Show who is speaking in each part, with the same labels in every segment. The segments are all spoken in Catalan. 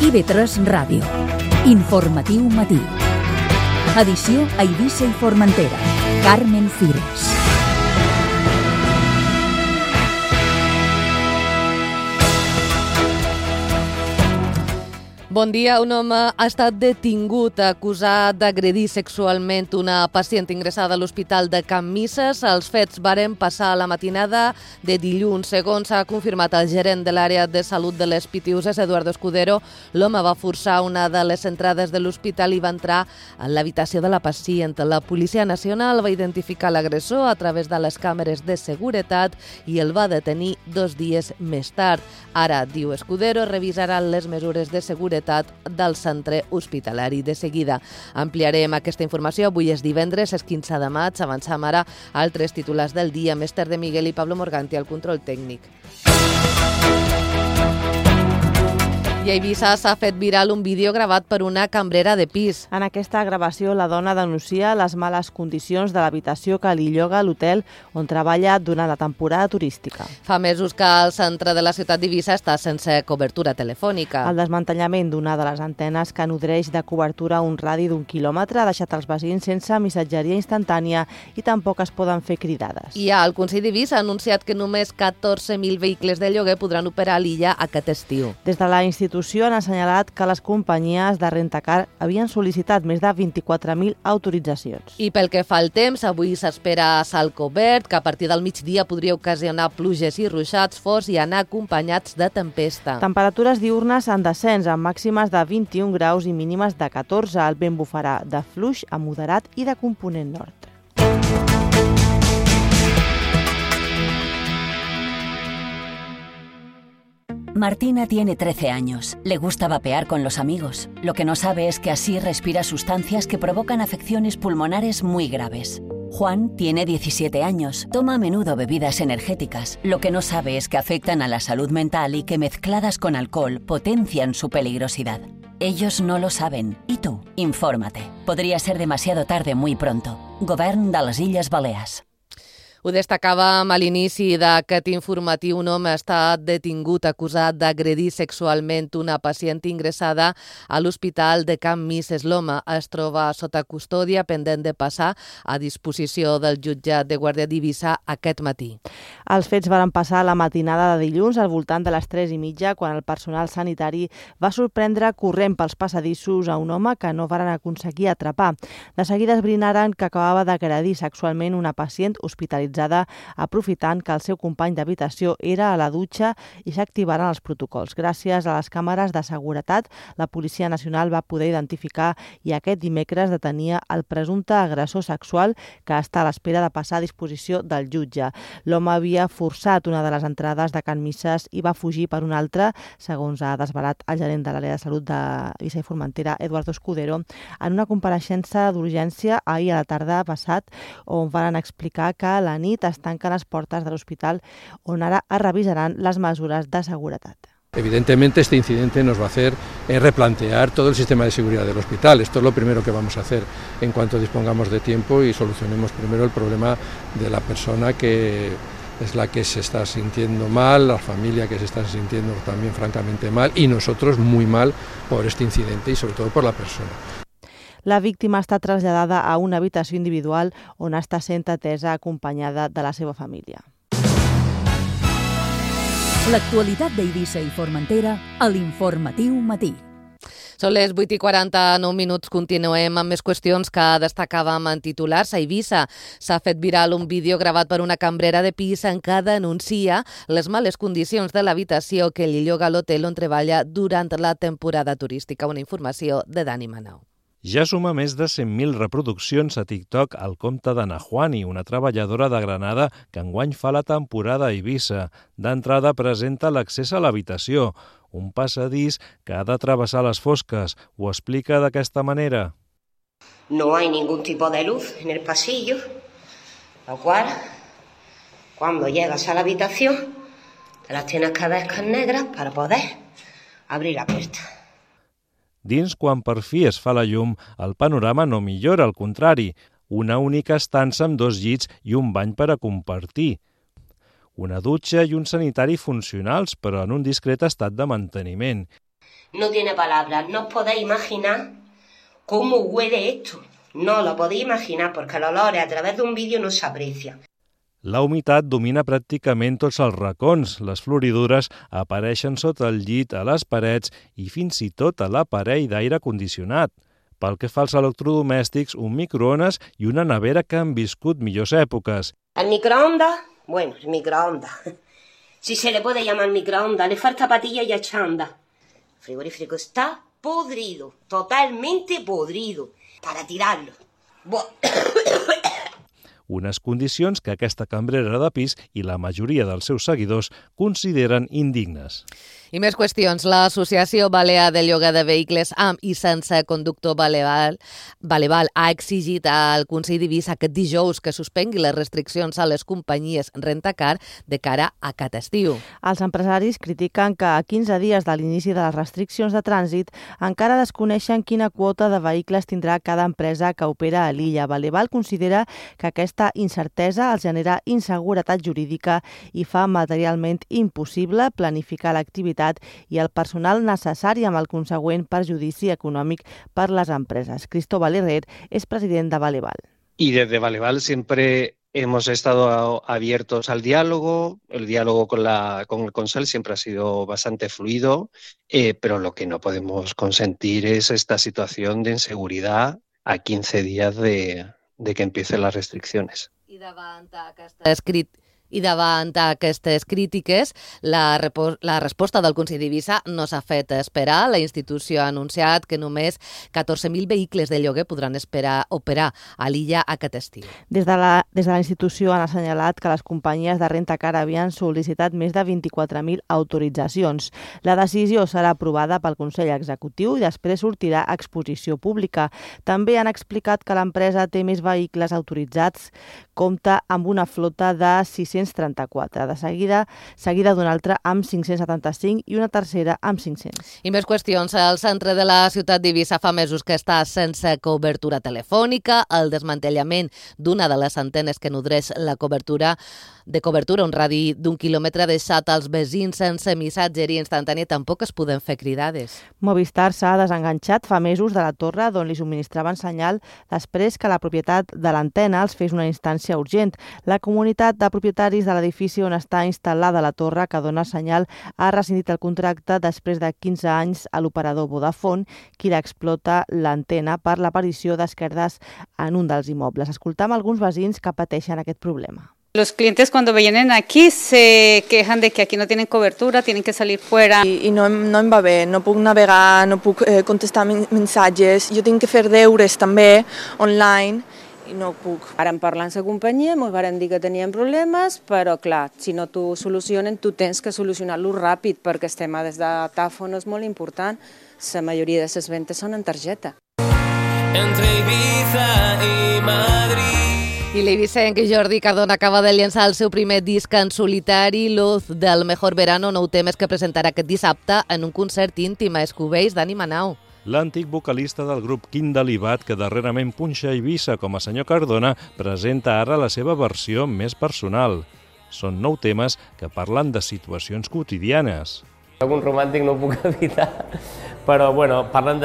Speaker 1: IB3 Ràdio. Informatiu matí. Edició a Eivissa i Formentera. Carmen Fires.
Speaker 2: Bon dia. Un home ha estat detingut acusat d'agredir sexualment una pacient ingressada a l'Hospital de Can Misses. Els fets varen passar a la matinada de dilluns. Segons ha confirmat el gerent de l'àrea de salut de les Pitiuses, Eduardo Escudero, l'home va forçar una de les entrades de l'hospital i va entrar a l'habitació de la pacient. La Policia Nacional va identificar l'agressor a través de les càmeres de seguretat i el va detenir 2 dies més tard. Ara, diu Escudero, revisaran les mesures de seguretat del centre hospitalari. De seguida ampliarem aquesta informació. Avui és divendres, és 15 de maig. Avancem ara a altres titulars del dia. Més tard de Miguel i Pablo Morganti al control tècnic. I a Eivissa s'ha fet viral un vídeo gravat per una cambrera de pis.
Speaker 3: En aquesta gravació, la dona denuncia les males condicions de l'habitació que li lloga a l'hotel on treballa durant la temporada turística.
Speaker 2: Fa mesos que el centre de la ciutat d'Eivissa està sense cobertura telefònica.
Speaker 3: El desmantellament d'una de les antenes que nodreix de cobertura un radi d'1 quilòmetre ha deixat els veïns sense missatgeria instantània i tampoc es poden fer cridades.
Speaker 2: I el Consell d'Eivissa ha anunciat que només 14.000 vehicles de lloguer podran operar a l'illa aquest estiu.
Speaker 3: Des de la institució han assenyalat que les companyies de rentacar havien sol·licitat més de 24.000 autoritzacions.
Speaker 2: I pel que fa al temps, avui s'espera cel cobert, que a partir del migdia podria ocasionar pluges i ruixats forts i anar acompanyats de tempesta.
Speaker 3: Temperatures diurnes en descens, amb màximes de 21 graus i mínimes de 14. El vent bufarà de fluix a moderat i de component nord.
Speaker 1: Martina tiene 13 años. Le gusta vapear con los amigos. Lo que no sabe es que así respira sustancias que provocan afecciones pulmonares muy graves. Juan tiene 17 años. Toma a menudo bebidas energéticas. Lo que no sabe es que afectan a la salud mental y que mezcladas con alcohol potencian su peligrosidad. Ellos no lo saben. ¿Y tú? Infórmate. Podría ser demasiado tarde muy pronto. Govern de les Illes Balears.
Speaker 2: Ho destacàvem a l'inici d'aquest informatiu. Un home ha estat detingut acusat d'agredir sexualment una pacient ingressada a l'Hospital de Can Misses. L'home es troba sota custòdia, pendent de passar a disposició del jutjat de Guàrdia d'Eivissa aquest matí.
Speaker 3: Els fets van passar a la matinada de dilluns al voltant de les 3:30, quan el personal sanitari va sorprendre corrent pels passadissos a un home que no varen aconseguir atrapar. De seguida esbrinaren que acabava d'agredir sexualment una pacient hospitalitzada, aprofitant que el seu company d'habitació era a la dutxa i s'activaren els protocols. Gràcies a les càmeres de seguretat, la Policia Nacional va poder identificar i aquest dimecres detenia el presumpte agressor sexual que està a l'espera de passar a disposició del jutge. L'home havia forçat una de les entrades de Can Misses i va fugir per una altra, segons ha desvelat el gerent de l'àrea de salut d'Eivissa i Formentera, Eduardo Escudero, en una compareixença d'urgència ahir a la tarda passat, on van explicar que a la nit es tanquen les portes de l'hospital, on ara es revisaran les mesures de seguretat.
Speaker 4: Evidentemente este incidente nos va a hacer replantear todo el sistema de seguridad del hospital. Esto es lo primero que vamos a hacer en cuanto dispongamos de tiempo y solucionemos primero el problema de la persona que es la que se está sintiendo mal, la familia que se está sintiendo también francamente mal y nosotros muy mal por este incidente y sobre todo por la persona.
Speaker 3: La víctima està traslladada a una habitació individual on està sent atesa acompanyada de la seva família.
Speaker 1: L'actualitat d'Eivissa i Formentera a l'Informatiu matí.
Speaker 2: Són les 8:49. Continuem amb més qüestions que destacàvem en titulars. A Eivissa s'ha fet viral un vídeo gravat per una cambrera de pis en què denuncia les males condicions de l'habitació que li lloga a l'hotel on treballa durant la temporada turística. Una informació de Dani Manau.
Speaker 5: Ja suma més de 100.000 reproduccions a TikTok el compte d'Ana Juani, una treballadora de Granada que enguany fa la temporada a Eivissa. D'entrada presenta l'accés a l'habitació, un passadís que ha de travessar les fosques. Ho explica d'aquesta manera.
Speaker 6: No hay ningún tipo de luz en el pasillo, lo cual, cuando llegas a la habitación, te las tienes que ver con negras para poder abrir la puerta.
Speaker 5: Dins, quan per fi es fa la llum, el panorama no millora, al contrari. Una única estança amb 2 llits i un bany per a compartir. Una dutxa i un sanitari funcionals, però en un discret estat de manteniment.
Speaker 6: no tiene palabras. No os podéis imaginar cómo huele esto. No lo podéis imaginar porque el olor a través de un vídeo no se aprecia.
Speaker 5: La humitat domina pràcticament tots els racons. Les floridures apareixen sota el llit, a les parets i fins i tot a l'aparell d'aire condicionat. Pel que fa als electrodomèstics, un microones i una nevera que han viscut millors èpoques.
Speaker 6: El microondas, bueno, el microondas. Si se le puede llamar microondas, le falta patilla y achanda. El frigorífico está podrido, totalmente podrido, para tirarlo.
Speaker 5: Unes condicions que aquesta cambrera de pis i la majoria dels seus seguidors consideren indignes.
Speaker 2: I més qüestions. L'Associació Balear de Lloguer de Vehicles amb i sense conductor Baleval ha exigit al Consell d'Eivissa aquest dijous que suspengui les restriccions a les companyies rentacar de cara a aquest estiu.
Speaker 3: Els empresaris critiquen que a 15 dies de l'inici de les restriccions de trànsit encara desconeixen quina quota de vehicles tindrà cada empresa que opera a l'illa. Baleval considera que aquesta incertesa els genera inseguretat jurídica i fa materialment impossible planificar l'activitat i el personal necessari amb el consegüent perjudici econòmic per les empreses. Cristóbal Herrer és president de Baleval.
Speaker 7: Y desde Baleval siempre hemos estado abiertos al diálogo. El diálogo con el Consell siempre ha sido bastante fluido, pero lo que no podemos consentir es esta situación de inseguridad a 15 días de que empiecen las restricciones.
Speaker 2: I davant aquestes crítiques, la resposta del Consell d'Eivissa no s'ha fet esperar. La institució ha anunciat que només 14.000 vehicles de lloguer podran operar a l'illa aquest estiu.
Speaker 3: Des de la institució han assenyalat que les companyies de rentacar havien sol·licitat més de 24.000 autoritzacions. La decisió serà aprovada pel Consell Executiu i després sortirà a exposició pública. També han explicat que l'empresa té més vehicles autoritzats, compta amb una flota de 634, seguida d'una altra amb 575 i una tercera amb 500.
Speaker 2: I més qüestions. El centre de la ciutat d'Eivissa fa mesos que està sense cobertura telefònica. El desmantellament d'una de les antenes que nodreix la cobertura, un radi d'1 quilòmetre, ha deixat els veïns sense missatgeria instantània. Tampoc es poden fer cridades.
Speaker 3: Movistar s'ha desenganxat fa mesos de la torre d'on li subministraven senyal després que la propietat de l'antena els fes una instància urgent. La comunitat de propietaris de l'edifici on està instal·lada la torre que dona senyal ha rescindit el contracte després de 15 anys a l'operador Vodafone, qui l'explota l'antena per l'aparició d'esquerdes en un dels immobles. Escoltam alguns veïns que pateixen aquest problema.
Speaker 8: Los clientes cuando vienen aquí se quejan de que aquí no tienen cobertura, tienen que salir fuera.
Speaker 9: I no em va bé, no puc navegar, no puc contestar missatges, jo tinc que fer deures també online i no puc.
Speaker 10: Vàrem parlar amb la companyia, ens varen dir que tenien problemes, però clar, si no t'ho solucionen, tu tens que solucionar-lo ràpid, perquè el tema des de Tàfon és molt important. La majoria de les ventes són en targeta.
Speaker 11: Entre Ibiza i Madrid.
Speaker 2: I l'eivissenc Jordi Cardona acaba de llançar el seu primer disc en solitari, Luz del Mejor Verano, 9 temes que presentarà aquest dissabte en un concert íntim a Escubells d'Ani Manau.
Speaker 5: L'antic vocalista del grup Quindalibat, que darrerament punxa a Eivissa com a senyor Cardona, presenta ara la seva versió més personal. Són 9 temes que parlen de situacions quotidianes.
Speaker 12: Soc un romàntic, no ho puc evitar, però bueno, parlen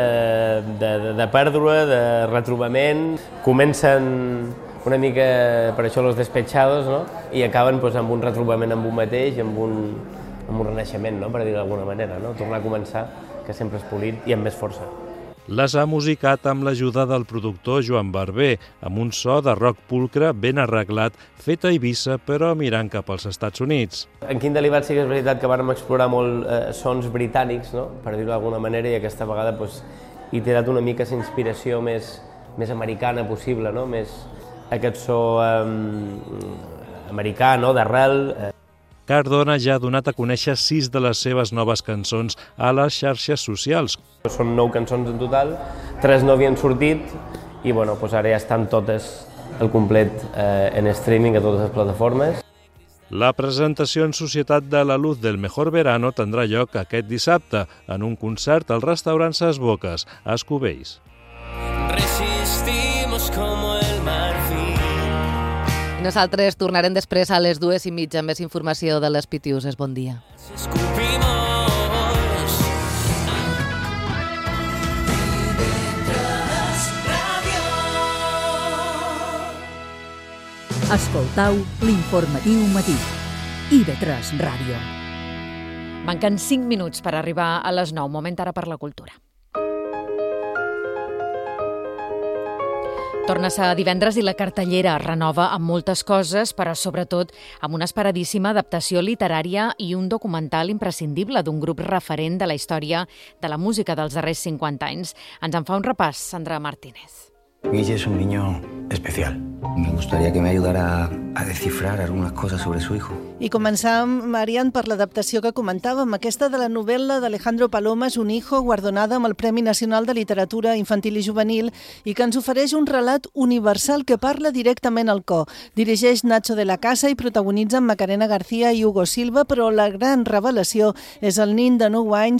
Speaker 12: de pèrdua, de retrobament, comencen una mica per això los despechados, no? I acaben doncs, amb un retrobament amb un mateix, amb un renaixement, no? Per dir-ho d'alguna manera, no? Tornar a començar, que sempre és polit i amb més força.
Speaker 5: Les ha musicat amb l'ajuda del productor Joan Barber, amb un so de rock pulcre ben arreglat, fet a Eivissa, però mirant cap als Estats Units.
Speaker 12: En Quindalibat sí que és veritat que vàrem explorar molt sons britànics, no? Per dir-ho d'alguna manera, i aquesta vegada doncs, he tirat una mica la inspiració més americana possible, no? Més aquest so americà, no? D'arrel.
Speaker 5: Cardona ja ha donat a conèixer 6 de les seves noves cançons a les xarxes socials.
Speaker 12: Són 9 cançons en total, 3 no havien sortit i bueno, doncs ara ja estan totes al complet en streaming a totes les plataformes.
Speaker 5: La presentació en societat de La Luz del Mejor Verano tindrà lloc aquest dissabte en un concert al restaurant Ses Boques, a Escubells.
Speaker 11: Resistimos como el marfil.
Speaker 2: Nosaltres tornarem després a les 2:30 amb més informació de les Pitiuses. Bon dia.
Speaker 11: Escupimos
Speaker 13: Escoltau l'informatiu matí. IB3 Ràdio.
Speaker 14: Manquen 5 minuts per arribar a les 9. Moment ara per la cultura. Torna a ser divendres i la cartellera es renova amb moltes coses, però sobretot amb una esperadíssima adaptació literària i un documental imprescindible d'un grup referent de la història de la música dels darrers 50 anys. Ens en fa un repàs, Sandra Martínez.
Speaker 15: Guille es un niño especial. Me gustaría que me ayudara a descifrar algunas cosas sobre su hijo.
Speaker 16: I començam, Marian, per l'adaptació que comentàvem, aquesta de la novel·la d'Alejandro Palomas, Un hijo, guardonada amb el Premi Nacional de Literatura Infantil i Juvenil i que ens ofereix un relat universal que parla directament al cor. Dirigeix Nacho de la Casa i protagonitzen Macarena García i Hugo Silva, però la gran revelació és el nin de 9 anys